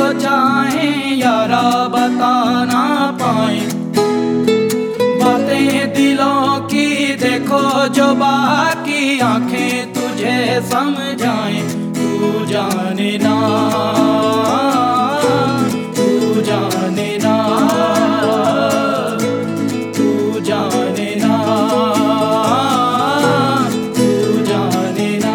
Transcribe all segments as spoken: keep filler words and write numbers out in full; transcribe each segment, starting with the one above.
चाहें यारा बता ना पाए। बातें दिलों की देखो जो बाकी आंखें तुझे समझाएं। तू जाने ना, तू जाने ना, तू जाने ना, तू जाने ना।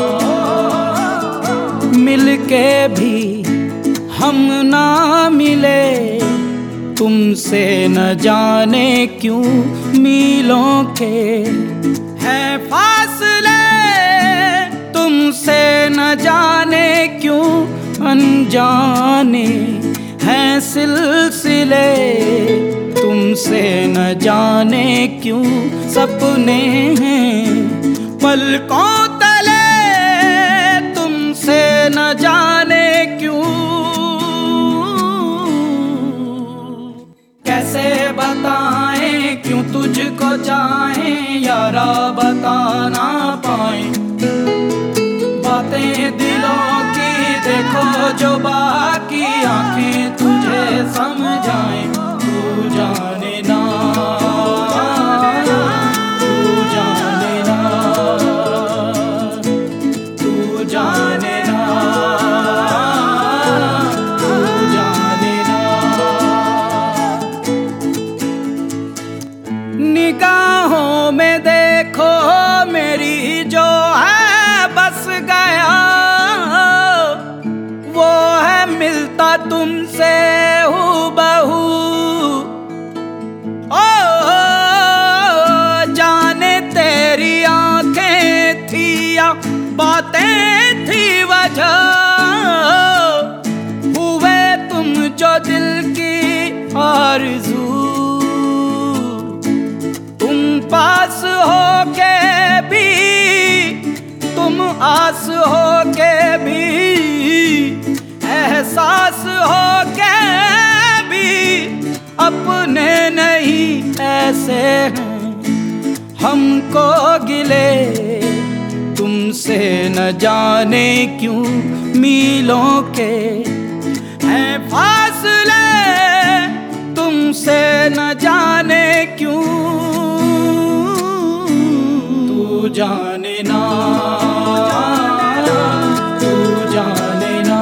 मिलके भी हम ना मिले, तुमसे न जाने क्यों मीलों के हैं फासले। तुमसे न जाने क्यों अनजाने हैं सिलसिले। तुमसे न जाने क्यों सपने हैं पलकों तले। तुमसे न जाने क्यों, कैसे बताएं क्यों तुझको चाहें यारा बता ना पाए। बातें दिलों की देखो जो बाकी आंखें तुझे समझाएं। तू जाने ना, तू जाने ना, तू जाने ना, तू जाने ना। निगाहों में देखो मेरी जो है बस गया, वो है मिलता तुमसे हूबहू। ओ जाने तेरी आंखें थी या बातें थी वजह, हुए तुम जो दिल की आरज़ू। पास हो के भी, तुम आस हो के भी, एहसास हो के भी अपने नहीं ऐसे हैं हमको गिले। तुमसे न जाने क्यों मीलों के हैं फासले। तुमसे न जाने क्यों, तू जाने ना, तू जाने ना,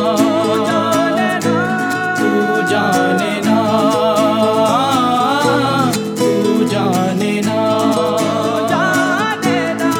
तू जाने ना, तू जाने ना, जाने ना।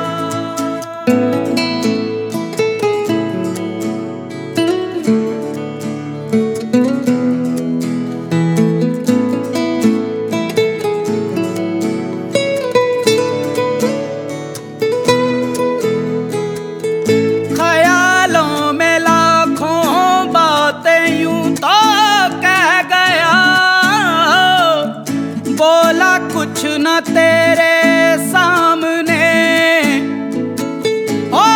बोला कुछ न तेरे सामने, ओ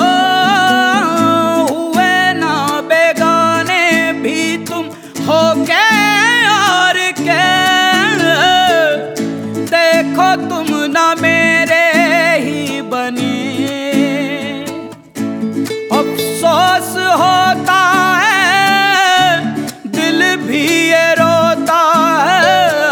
हुए ना बेगाने भी तुम हो के और के। देखो तुम ना मेरे ही बने, अफसोस होता है दिल भी ये रोता है।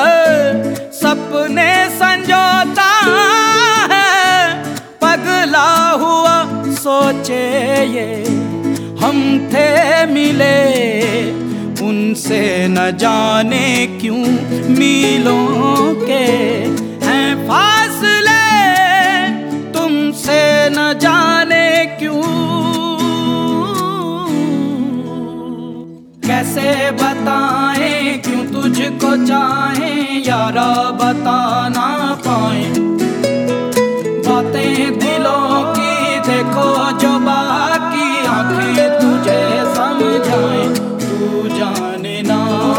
सपने संजोता है पगला हुआ सोचे ये हम थे मिले। उनसे न जाने क्यों मीलों के हैं फासले। तुमसे न जाने क्यों, कैसे बताएं क्यों तुझको चाहें यारा बता ना पाए। बातें दिलों की देखो जो बाकी आंखें तुझे समझाएं। तू जाने ना,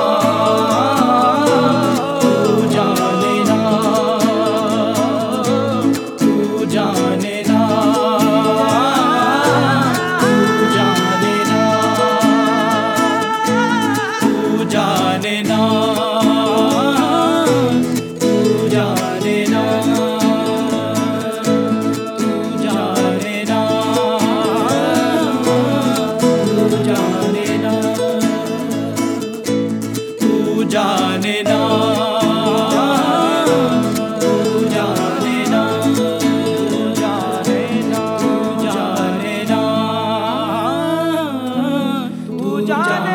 तू जाने ना, तू जाने ना, तू जाने ना, तू जाने ना, तू जाने ना, तू जाने ना, तू जाने ना। जाने ना, तू जाने ना, जाने ना, जाने ना, तू जाने